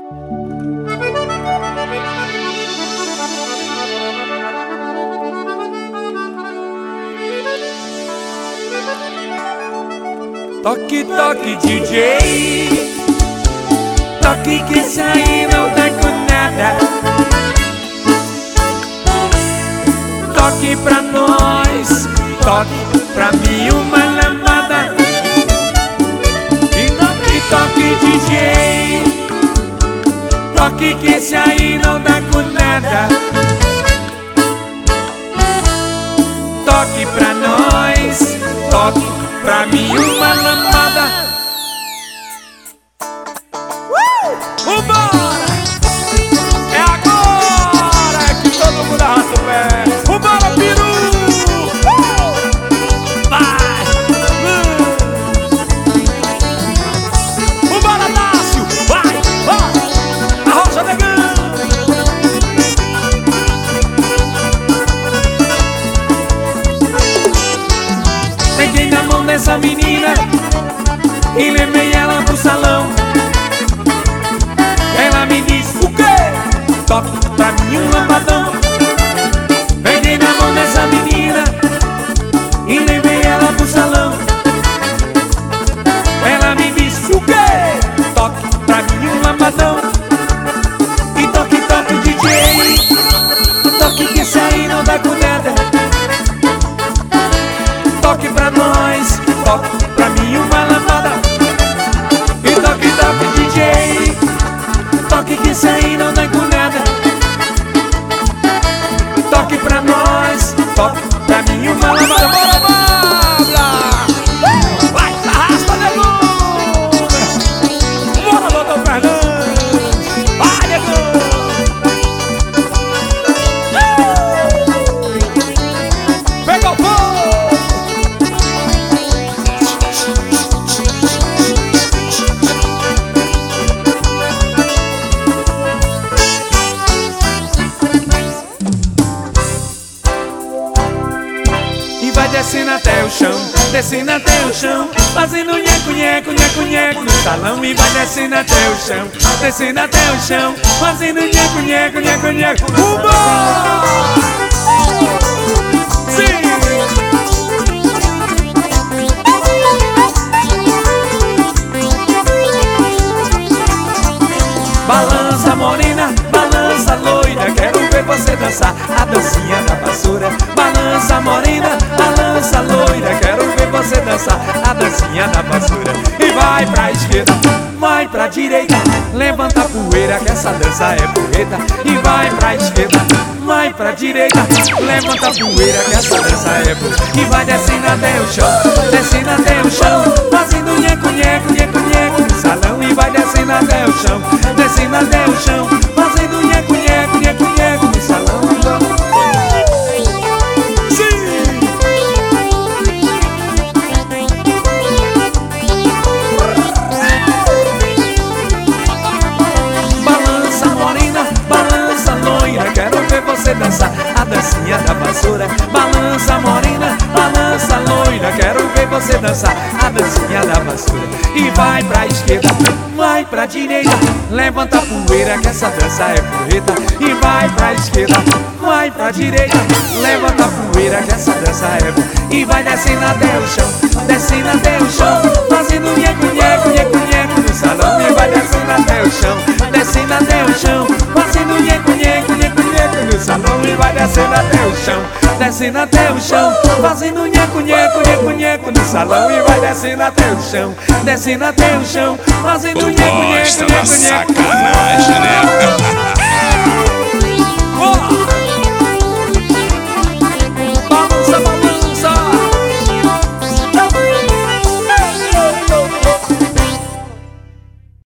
Toque, toque, DJ. Toque que esse aí não dá com nada. Toque pra nós, toque pra mim uma lambada. E toque, toque, DJ. Toque que esse aí não dá com nada. Toque pra nós, toque pra mim uma lambada. Vambora! É agora que todo mundo arrasta o pé. Vambora, peru! Vai! Vambora, Nácio! Vai! Vai! Arrocha, negão! Peguei na mão dessa menina e levei ela pro salão. Ela me disse, o quê? Toque pra mim um lambadão. Peguei na mão dessa menina e levei ela pro salão. Ela me disse, o quê? Toque pra mim um lambadão. E toque, toque, DJ. Toque que esse aí não dá com nada. Toque pra nós, toque pra mim uma lambada. E toque, toque, DJ. Toque que esse aí não dá com nada. Toque pra nós, toque pra mim uma lambada. Bora, bora! Vai, arrasta, negão! Bora, Doutor Fernandes! Vai, negão! Pega o fogo! Descendo até o chão, descendo até o chão, fazendo nheco, nheco, nheco, nheco no salão. E vai descendo até o chão, descendo até o chão, fazendo nheco, nheco, nheco, nheco. Sim! Balança morena, balança loira, quero ver você dançar a dancinha da vassoura. Balança morena, balança loira, quero ver você dançar a dancinha da vassoura. E vai pra esquerda, vai pra direita, levanta a poeira que essa dança é porreta. E vai pra esquerda, vai pra direita, levanta a poeira que essa dança é porreta. E vai descendo até o chão, descendo até o chão, fazendo nheco, nheco, nheco, nheco no salão. E vai descendo até o chão, descendo até o chão, fazendo nheco, nheco, nheco, nheco no salão. Quero ver você dançar a dancinha da vassoura. Balança morena, balança loira, quero ver você dançar a dancinha da vassoura. E vai pra esquerda, vai pra direita, levanta a poeira que essa dança é porreta. E vai pra esquerda, vai pra direita, levanta a poeira que essa dança é porreta. E vai descendo até o chão, descendo até o chão, fazendo nheco, nheco, nheco, nheco no salão. E vai descendo até o chão, descendo até o chão, fazendo nheco, nheco, nheco, nheco no salão. E vai descendo até o chão, descendo até o chão, fazendo nheco, nheco, nheco, nheco no salão. E vai descendo até o chão, descendo até o chão, fazendo nheco, nheco, nheco, nheco, nheco. Sacanagem, né?